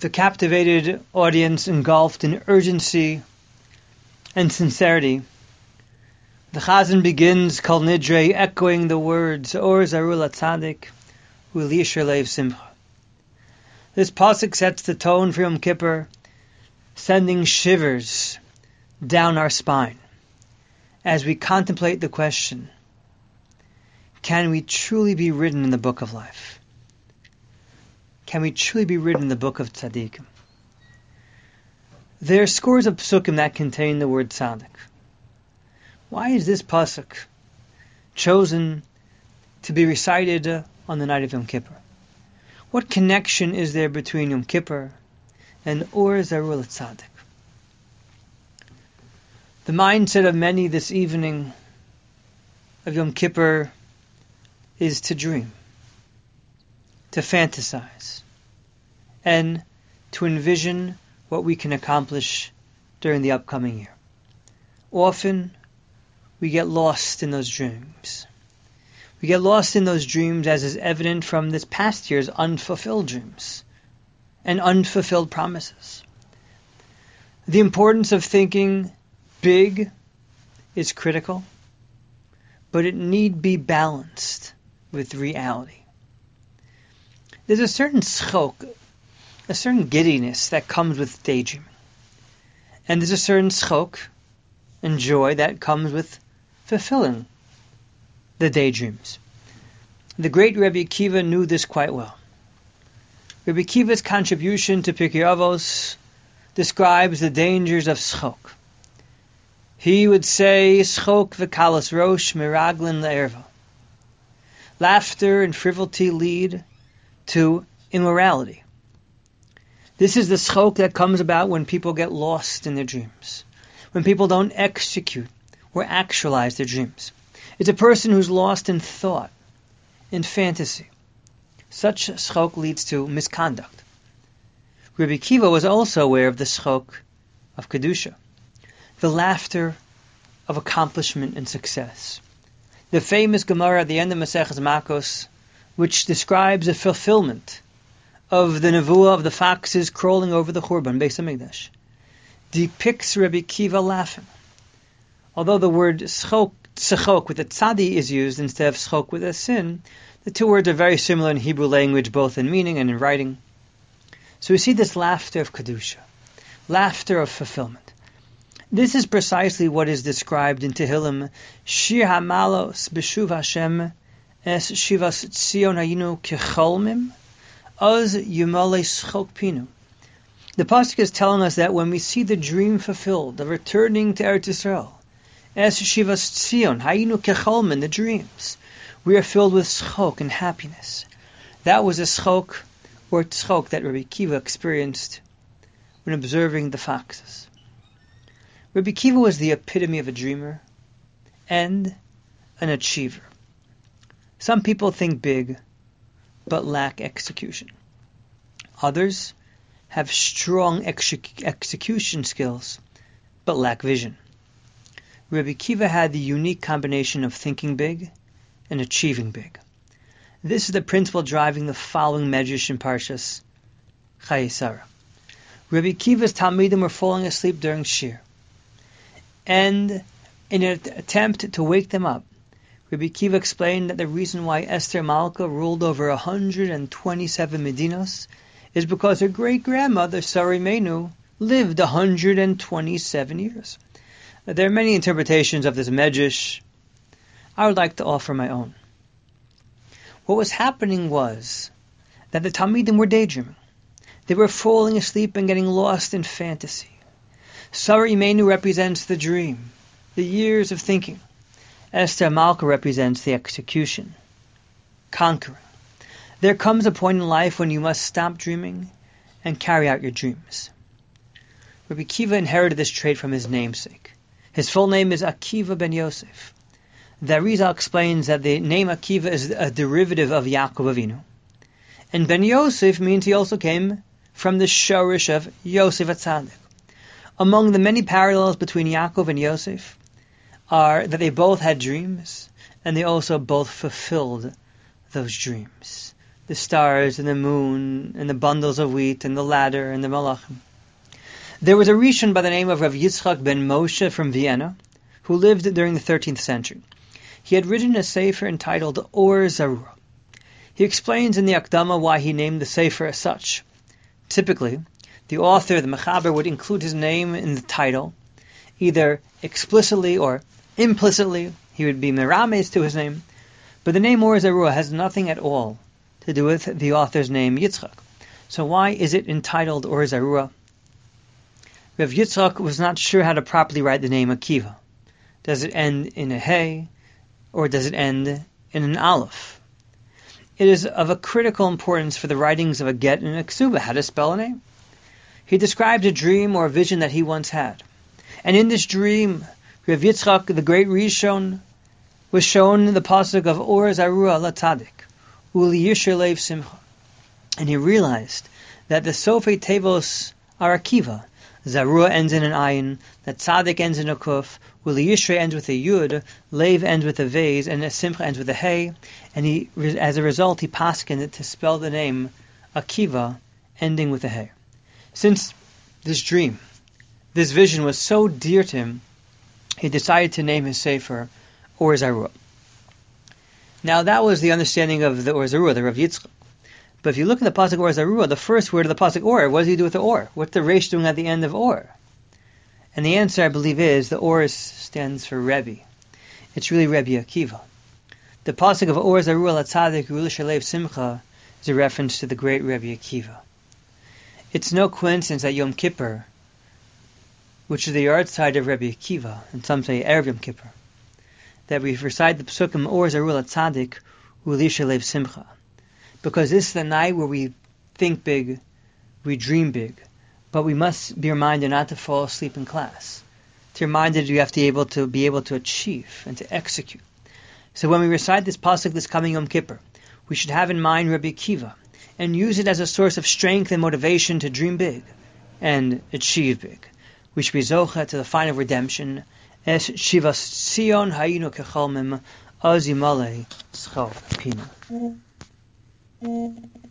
The captivated audience engulfed in urgency and sincerity, the Chazan begins Kol Nidre, echoing the words Or Zarul Atzadik U'Liyisher Leiv Simcha. This pasuk sets the tone for Yom Kippur, sending shivers down our spine as we contemplate the question, can we truly be written in the book of life? Can we truly be written in the book of tzaddikim? There are scores of psukim that contain the word tzaddik. Why is this pasuk chosen to be recited on the night of Yom Kippur? What connection is there between Yom Kippur and Or Zarul Tzaddik? The mindset of many this evening of Yom Kippur is to dream, to fantasize, and to envision what we can accomplish during the upcoming year. Often, we get lost in those dreams. We get lost in those dreams, as is evident from this past year's unfulfilled dreams and unfulfilled promises. The importance of thinking big is critical, but it need be balanced with reality. There's a certain schok, a certain giddiness that comes with daydreaming. And there's a certain schok and joy that comes with fulfilling the daydreams. The great Rebbe Akiva knew this quite well. Rebbe Akiva's contribution to Pirkei Avos describes the dangers of schok. He would say, schok v'kalas rosh miraglin le'erva. Laughter and frivolity lead to immorality. This is the schok that comes about when people get lost in their dreams, when people don't execute or actualize their dreams. It's a person who's lost in thought, in fantasy. Such schok leads to misconduct. Rebbe Akiva was also aware of the schok of Kedusha, the laughter of accomplishment and success. The famous Gemara at the end of Maseches Makos, which describes the fulfillment of the nevuah of the foxes crawling over the Churban, Beis HaMikdash, depicts Rebbe Akiva laughing. Although the word schok with a tzadi is used instead of schok with a sin, the two words are very similar in Hebrew language, both in meaning and in writing. So we see this laughter of Kedusha, laughter of fulfillment. This is precisely what is described in Tehillim, Shir HaMalos B'shuv Hashem Es Shivas Tzion Hayinu Kecholmim Az Yumale Schok Pinu. The pasuk is telling us that when we see the dream fulfilled of returning to Eretz Yisrael, Es Shivas Tzion Hayinu Kecholmim, the dreams, we are filled with schok and happiness. That was a schok or tzchok that Rebbe Akiva experienced when observing the foxes. Rebbe Akiva was the epitome of a dreamer and an achiever. Some people think big, but lack execution. Others have strong execution skills, but lack vision. Rebbe Akiva had the unique combination of thinking big and achieving big. This is the principle driving the following medrash in Parshas Chayei Sarah. Rebbe Akiva's Talmidim were falling asleep during Shir, and in an attempt to wake them up, Rebbe Akiva explained that the reason why Esther Malka ruled over 127 medinos is because her great-grandmother, Sarah Imeinu, lived 127 years. There are many interpretations of this medrash. I would like to offer my own. What was happening was that the Talmidim were daydreaming. They were falling asleep and getting lost in fantasy. Sarah Imeinu represents the dream, the years of thinking. Esther Malka represents the execution, conquering. There comes a point in life when you must stop dreaming and carry out your dreams. Rebbe Akiva inherited this trait from his namesake. His full name is Akiva ben Yosef. The Arizal explains that the name Akiva is a derivative of Yaakov Avinu. And ben Yosef means he also came from the shorish of Yosef HaTzadik. Among the many parallels between Yaakov and Yosef are that they both had dreams, and they also both fulfilled those dreams. the stars and the moon and the bundles of wheat and the ladder and the malachim. There was a Rishon by the name of Rav Yitzchak ben Moshe from Vienna, who lived during the 13th century. He had written a sefer entitled Or Zarura. He explains in the Akdama why he named the sefer as such. Typically, the author, the Mechaber, would include his name in the title, either explicitly or implicitly. He would be merames to his name. But the name Or Zarura has nothing at all to do with the author's name, Yitzchak. So why is it entitled Or Zarura? Rav Yitzchak was not sure how to properly write the name Akiva. Does it end in a hey, or does it end in an aleph? It is of a critical importance for the writings of a get and a ksuba how to spell a name. He described a dream or a vision that he once had. And in this dream, Rav Yitzchak, the great Rishon, was shown the pasuk of Or Zarura LaTzadik, Uli Yisher Leiv Simcha. And he realized that the Sofei Tevos are Akiva. Zarua ends in an ayin, that Tzadik ends in a kuf, Uli Yishrei ends with a yud, Leiv ends with a vez, and a Simcha ends with a hey, and he, as a result, he paskined it to spell the name Akiva, ending with a hey. Since this dream, this vision was so dear to him, he decided to name his sefer Or Zarua. Now that was the understanding of the Or Zarua, the Rav Yitzchak. But if you look at the pasuk Or Zarua, the first word of the pasuk Or, what does he do with the Or? What's the reish doing at the end of Or? And the answer, I believe, is the Or stands for Rebbe. It's really Rebbe Akiva. The pasuk of Or Zarua LaTzadik Uli Shalev Simcha is a reference to the great Rebbe Akiva. It's no coincidence that Yom Kippur, which is the yahrzeit of Rebbe Akiva, and some say Erev Yom Kippur, that we recite the psukim Or Zarua LaTzadik Uli Shalev Simcha. Because this is the night where we think big, we dream big, but we must be reminded not to fall asleep in class. To be reminded you have to be able to achieve and to execute. So when we recite this pasuk this coming Yom Kippur, we should have in mind Rebbe Akiva and use it as a source of strength and motivation to dream big and achieve big. We should be zocha to the final redemption. Es shivas Sion hayinu kechalmim az yimale schal pina.